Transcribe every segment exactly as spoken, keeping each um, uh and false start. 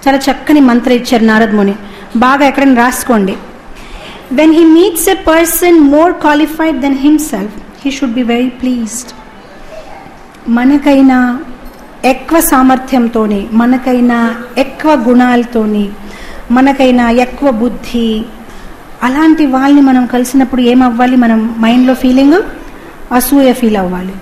చాలా చక్కని మంత్రం ఇచ్చారు నారద ముని, బాగా ఎక్కడైనా రాసుకోండి. When he meets a person more qualified than himself he should be very pleased. మనకైనా ఎక్కువ సామర్థ్యంతోని, మనకైనా ఎక్కువ గుణాలతోని, మనకైనా ఎక్కువ బుద్ధి, అలాంటి వాళ్ళని మనం కలిసినప్పుడు ఏమవ్వాలి? మనం మైండ్లో ఫీలింగ్ అసూయ ఫీల్ అవ్వాలి.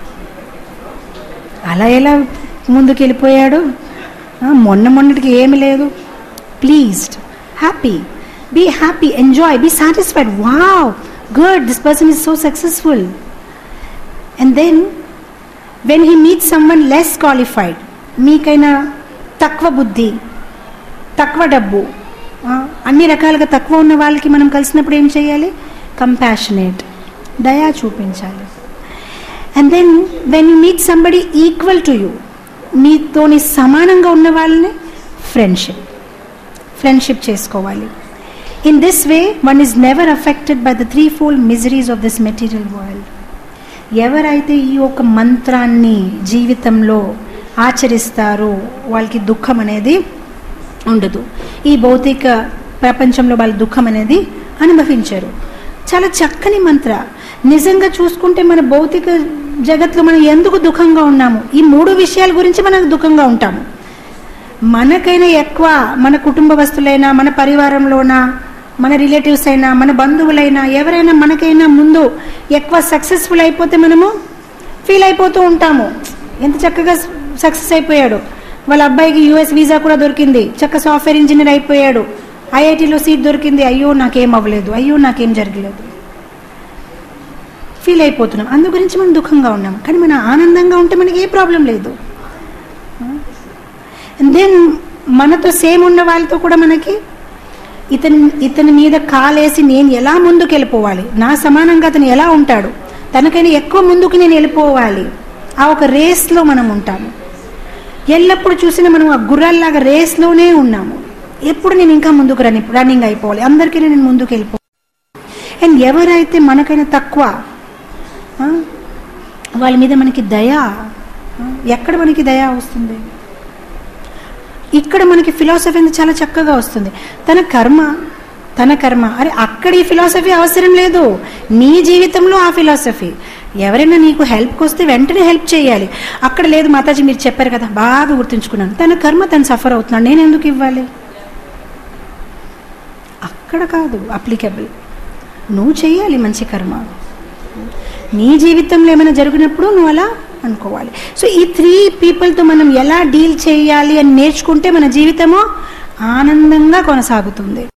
అలా ఎలా ముందుకు వెళ్ళిపోయాడు? మొన్న మొన్నటికి ఏమి లేదు. Pleased, happy, be happy, enjoy, be satisfied. Wow, good, this person is so successful. And then when he meet someone less qualified, మీకైనా తక్కువ బుద్ధి, తక్కువ డబ్బు, అన్ని రకాలుగా తక్కువ ఉన్న వాళ్ళకి మనం కలిసినప్పుడు ఏం చేయాలి? కంపాషనేట్, దయా చూపించాలి. And then when you meet somebody equal to you, మీతోని సమానంగా ఉన్న వాళ్ళని ఫ్రెండ్షిప్ ఫ్రెండ్షిప్ చేసుకోవాలి. In this way one is never affected by the threefold miseries of this material world. ఎవరైతే ఈ యొక్క మంత్రాన్ని జీవితంలో ఆచరిస్తారో వాళ్ళకి దుఃఖం అనేది ఉండదు. ఈ భౌతిక ప్రపంచంలో వాళ్ళ దుఃఖం అనేది అనుభవించరు. చాలా చక్కని మంత్ర. నిజంగా చూసుకుంటే మన భౌతిక జగత్తులో మనం ఎందుకు దుఃఖంగా ఉన్నాము? ఈ మూడు విషయాల గురించి మనం దుఃఖంగా ఉంటాము. మనకైనా ఎక్కువ మన కుటుంబస్తులైనా, మన పరివారంలోనా, మన రిలేటివ్స్ అయినా, మన బంధువులైనా, ఎవరైనా మనకైనా ముందు ఎక్కువ సక్సెస్ఫుల్ అయిపోతే మనము ఫీల్ అయిపోతూ ఉంటాము. ఎంత చక్కగా సక్సెస్ అయిపోయాడు, వాళ్ళ అబ్బాయికి యూఎస్ వీసా కూడా దొరికింది, చక్క సాఫ్ట్వేర్ ఇంజనీర్ అయిపోయాడు, ఐఐటీలో సీట్ దొరికింది, అయ్యో నాకేం అవ్వలేదు, అయ్యో నాకేం జరగలేదు, ఫీల్ అయిపోతున్నాం. అందు గురించి మనం దుఃఖంగా ఉన్నాం. కానీ మనం ఆనందంగా ఉంటే మనకి ఏ ప్రాబ్లం లేదు. దెన్ మనతో సేమ్ ఉన్న వాళ్ళతో కూడా మనకి ఇతని ఇతని మీద కాలేసి నేను ఎలా ముందుకు వెళ్ళిపోవాలి, నా సమానంగా అతను ఎలా ఉంటాడు, తనకైనా ఎక్కువ ముందుకు నేను వెళ్ళిపోవాలి, ఆ ఒక రేస్లో మనం ఉంటాము. ఎల్లప్పుడు చూసినా మనం ఆ గుర్రాల్లాగా రేస్లోనే ఉన్నాము. ఎప్పుడు నేను ఇంకా ముందుకు రన్ రన్నింగ్ అయిపోవాలి, అందరికీ నేను ముందుకు వెళ్ళిపోవాలి. అండ్ ఎవరైతే మనకైనా తక్కువ, వాళ్ళ మీద మనకి దయ, ఎక్కడ మనకి దయ వస్తుంది? ఇక్కడ మనకి ఫిలాసఫీ అనేది చాలా చక్కగా వస్తుంది. తన కర్మ తన కర్మ అరే అక్కడ ఈ ఫిలాసఫీ అవసరం లేదు. నీ జీవితంలో ఆ ఫిలాసఫీ. ఎవరైనా నీకు హెల్ప్కి వస్తే వెంటనే హెల్ప్ చేయాలి. అక్కడ లేదు, మాతాజీ మీరు చెప్పారు కదా, బాగా గుర్తుంచుకున్నాను, తన కర్మ తను సఫర్ అవుతున్నాడు, నేను ఎందుకు ఇవ్వాలి? అక్కడ కాదు అప్లికబుల్. నువ్వు చేయాలి మంచి కర్మ. నీ జీవితంలో ఏమైనా జరిగినప్పుడు నువ్వు అలా అనుకోవాలి. సో ఈ త్రీ పీపుల్తో మనం ఎలా డీల్ చేయాలి అని నేర్చుకుంటే మన జీవితము ఆనందంగా కొనసాగుతుంది.